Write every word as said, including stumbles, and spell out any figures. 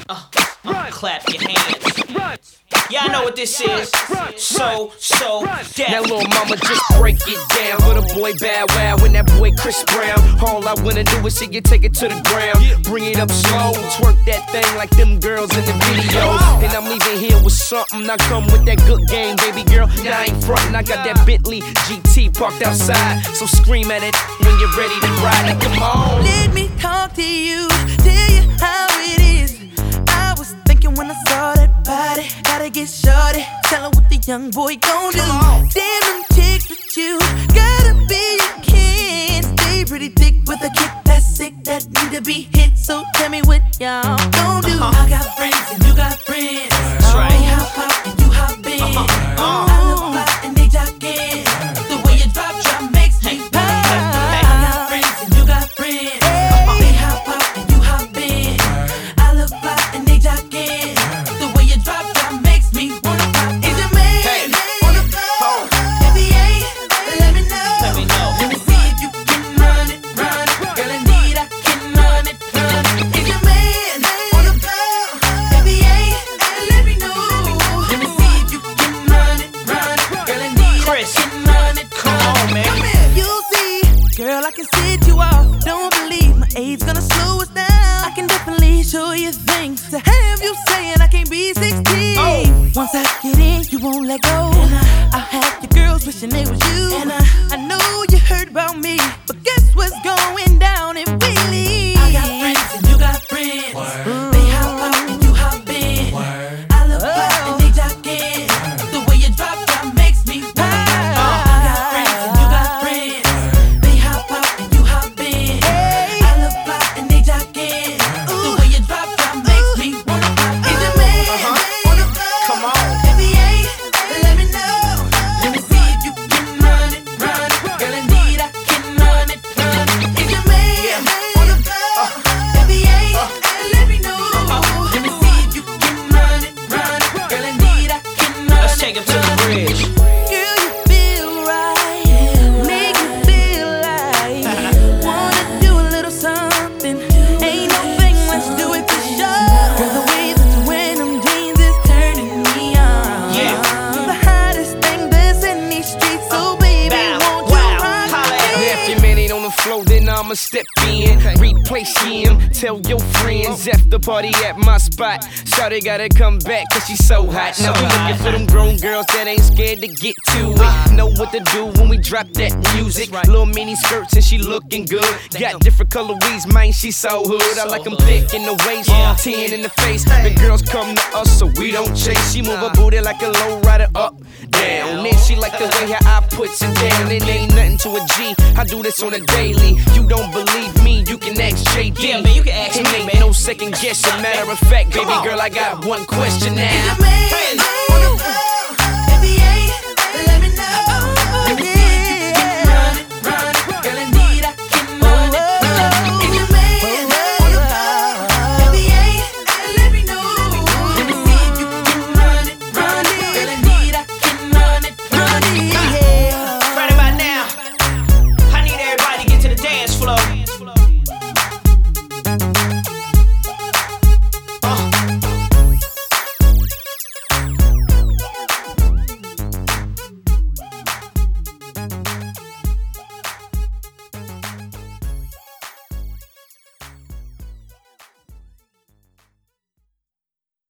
Uh, uh, clap your hands. Y'all know what this is. So, so, deaf. Now little mama just break it down for the boy Bow Wow and that boy Chris Brown. All I wanna do is see you take it to the ground. Bring it up slow, twerk that thing like them girls in the videos. And I'm leaving here with something. I come with that good game, baby girl. Now I ain't frontin', I got that Bentley G T parked outside. So scream at it when you're ready to ride. Now come on. Let me talk to you, tell you how it is. I was thinking when I saw that body, gotta get shorty, tell her what the young boy gon' do. Damn them chicks with you, gotta be a kid. Stay pretty thick with a kick that's sick, that need to be hit. So tell me what y'all gon' do. Uh-huh. I got friends and you got friends. That's right. They hop hop and you hop in. Uh-huh. Uh-huh. I look fly and they jogging. The way you drop drop makes me pop. I got friends and you got friends. They hop hop and you hop in. I look fly and they jogging. The way you drop drop makes me wanna pop. Is your man Hey. on the floor? If he ain't, let me know. Let me know. Let me see if you can run it, run it. Girl, indeed I can run it, run it. Is your man on the floor? If he ain't, let me know. Let me see if you can run it, run it. Girl, indeed Chris, I can run it, come run on, it. man. Come here. You'll see, girl, I can sit you off. Don't believe my age gonna slow us down. I can definitely show you things to have you saying I can't be sixteen. Oh. Once I get in, you won't let go. And I, I'll have your girls wishing it was you. And I, I know you heard about me, but guess what's going down if we leave? I got friends and you got friends. Word. They hop out and you hop in. Word. I look fly and they jogging. The way you drop drop makes me pop. I got friends and you got friends. They hop out and you hop in. I look fly and they jogging. The way you drop drop makes me wanna pop. Is your man on the floor? Come on. If he ain't, let me know. Let me see if you can run it, run it. Girl, indeed I can run it, run it. Is your man on the floor? If he ain't, let me know. Let me see if you can run it, run it. Girl, indeed I can run it. Let's take him to the bridge. Girl, you feel right, make you feel like wanna do a little something. Ain't no thing, let's do it for sure. Girl, the way that you wear them jeans is turning me on. Yeah. You're the hottest thing that's in these streets, so baby, Bow, won't you wow, run holla at me? If your man ain't on the floor, then I'ma step in. Replace him, tell your friends after party at my spot. Shawty gotta come back cause she's so hot. Now we looking for them grown girls that ain't scared to get to it. Know what to do when we drop that music. Little mini skirts and she looking good. Got different color weeds, man, she so hood. I like them thick in the waist, ten in the face. The girls come to us so we don't chase. She move her booty like a low rider up, down. Then she like the way her eye puts it down. It ain't nothing to a G, I do this on a daily. You don't believe me, you can ask J D. Yeah, man, you can ask It me, ain't man. no second guessing. Matter of fact, baby girl, I got one question Is now. your man